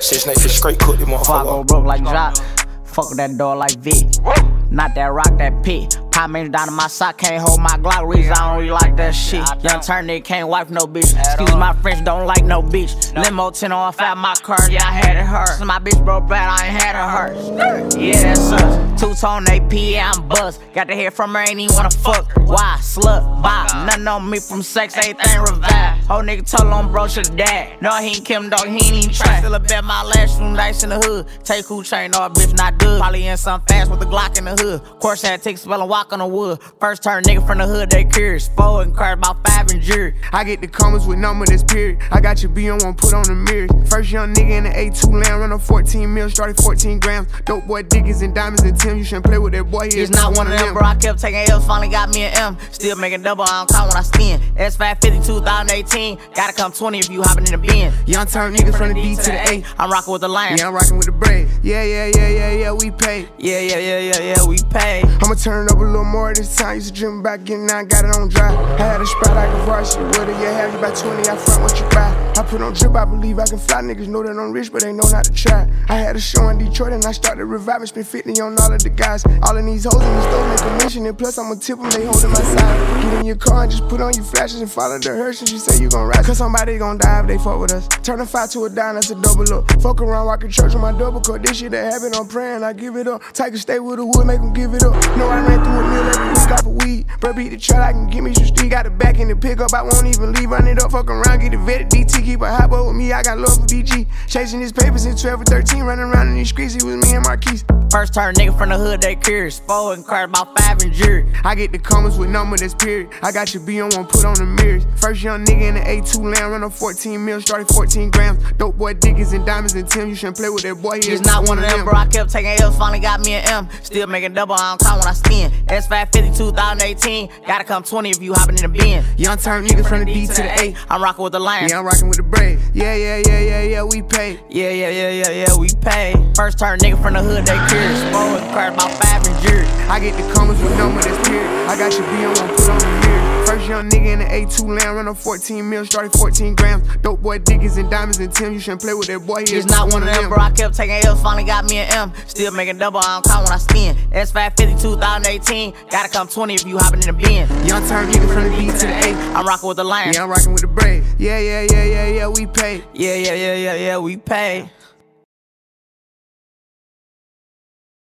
Six niggas straight cook this Before I go motherfucker. broke like Jock, fuck with that door like Vic. Not that rock, that pit. Pop me down in my sock, can't hold my Glock. Reason I don't really like that shit. Young turn nigga can't wipe no bitch. Excuse my French, don't like no bitch. Limo 10 on fat my car, yeah, I had it hurt. Since my bitch broke bad, I ain't had her hurt. Yeah, that's us. Two-tone AP, yeah, I'm buzzed. Got the head from her, ain't even wanna fuck. Why? Slut, bop. Nothing on me from sex, everything revived. Whole nigga told on bro should die. No, he ain't Kim, dog, he ain't even try. Still a bet my last room dice in the hood. Take who chain, no, bitch not good. Probably in some fast with the Glock in the hood. Course had to take a spell and walk on the wood. First turn nigga from the hood, they curious. 4 and cars, about 5 and jury. I get the comments with number that's period. I got your B on one, put on the mirrors. First young nigga in the A2 land, run on 14 mil, started 14 grams. Dope boy Dickies and diamonds and Tim. You shouldn't play with that boy, he is not one of them, bro. I kept taking L's, finally got me an M. Still making double, I don't count when I spin. S550 2018, gotta come 20 if you hopping in the bin. Young turn niggas from the D to the A. I'm rocking with the Lion. Yeah, I'm rocking with the Braid. Yeah, we pay. Yeah, we pay. I'ma turn it up a little more this time. Used to dream about getting out, got it on dry. I had a spot I can varsity with it. Yeah, have you about 20, I front what you buy. I put on drip, I believe I can fly. Niggas know that I'm rich, but they know not to try. I had a show in Detroit and I started reviving. Spent 50 on all of the guys. All of these hoes in the store make a mission. And plus I'ma tip them, they holding my side. Get in your car and just put on your flashes and follow the hearse. And she say you gon' ride. Cause somebody gon' die if they fuck with us. Turn a 5 to a dime, that's a double up. Fuck around, walk in church with my double cut. This shit that happen, I'm praying, I give it up. Tiger stay with the wood, make them give it up. No, I ran through a meal every week off of weed. Bro, beat the truck, I can give me some street. Got the back in the pickup, I won't even leave. Run it up, fuck around, get it vetted. DT, keep a hot boy with me, I got love for DG. Chasing his papers in 12 or 13, running around in these streets, he was me and Marquise. First turn nigga from the hood, they curious. 4 and cars, about 5 and jury. I get the comments with number that's period. I got your B on one, put on the mirrors. First young nigga in the A2 land, run on 14 mil, started 14 grams. Dope boy Dickies and diamonds and Tim. You shouldn't play with that boy, he is not one of them, bro. I kept taking L's, finally got me an M. Still making double, I don't count when I spin. S550 2018, gotta come 20 if you hopping in the bin. Young turn niggas from the D to the A. I'm rocking with the Lion. Yeah, I'm rocking with the Braid. Yeah, we pay. Yeah, we pay. First turn nigga from the hood, they curious. 4 and cars, about 5 and jury. I get the comments with number that's period. I got your B on one, put on the mirror. First young nigga in the A2 land, run on 14 mil, started 14 grams. Dope boy Dickies and diamonds and Tim. You shouldn't play with that boy, he is not one of them, bro. I kept taking L's, finally got me an M. Still making double, I don't count when I spin. S550 2018, gotta come 20 if you hopping in the bin. Young turn nigga from the D to the A. I'm rocking with the Lion. Yeah, I'm rocking with the Braid. Yeah, we pay. Yeah, we pay.